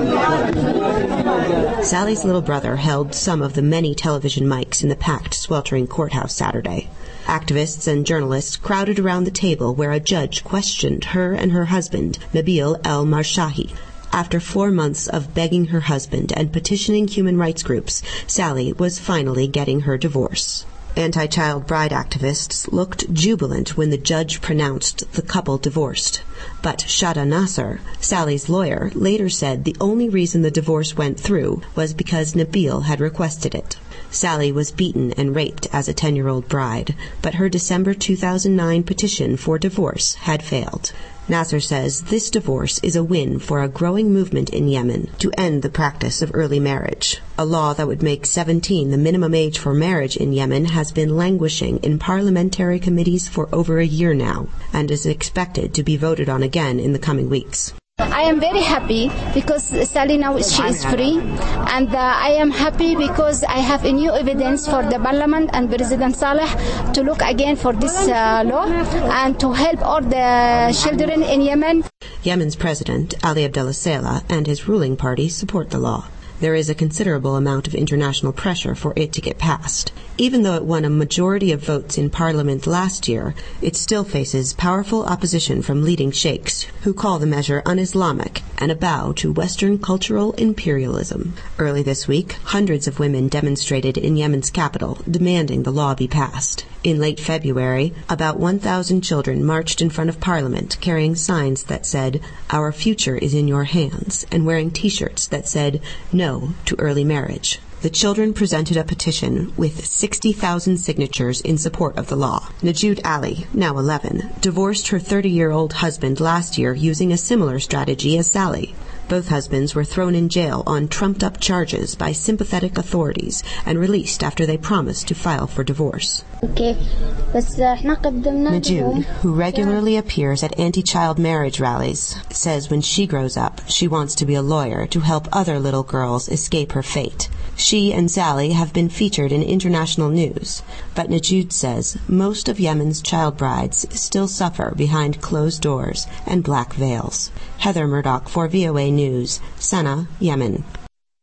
Sally's little brother held some of the many television mics in the packed, sweltering courthouse Saturday. Activists and journalists crowded around the table where a judge questioned her and her husband, Nabil El-Marshahi. After 4 months of begging her husband and petitioning human rights groups, Sally was finally getting her divorce. Anti-child bride activists looked jubilant when the judge pronounced the couple divorced. But Shada Nasser, Sally's lawyer, later said the only reason the divorce went through was because Nabil had requested it. Sally was beaten and raped as a 10-year-old bride, but her December 2009 petition for divorce had failed. Nasser says this divorce is a win for a growing movement in Yemen to end the practice of early marriage. A law that would make 17 the minimum age for marriage in Yemen has been languishing in parliamentary committees for over a year now and is expected to be voted on again in the coming weeks. I am very happy because Sally now she is free, and I am happy because I have a new evidence for the Parliament and President Saleh to look again for this law and to help all the children in Yemen. Yemen's President Ali Abdullah Saleh and his ruling party support the law. There is a considerable amount of international pressure for it to get passed. Even though it won a majority of votes in Parliament last year, it still faces powerful opposition from leading sheikhs who call the measure un-Islamic and a bow to Western cultural imperialism. Early this week, hundreds of women demonstrated in Yemen's capital demanding the law be passed. In late February, about 1,000 children marched in front of Parliament carrying signs that said, "Our future is in your hands," and wearing T-shirts that said, "No to early marriage." The children presented a petition with 60,000 signatures in support of the law. Najud Ali, now 11, divorced her 30-year-old husband last year using a similar strategy as Sally. Both husbands were thrown in jail on trumped-up charges by sympathetic authorities and released after they promised to file for divorce. Najud, who regularly appears at anti-child marriage rallies, says when she grows up, she wants to be a lawyer to help other little girls escape her fate. She and Sally have been featured in international news, but Najud says most of Yemen's child brides still suffer behind closed doors and black veils. Heather Murdoch for VOA News, Sana'a, Yemen.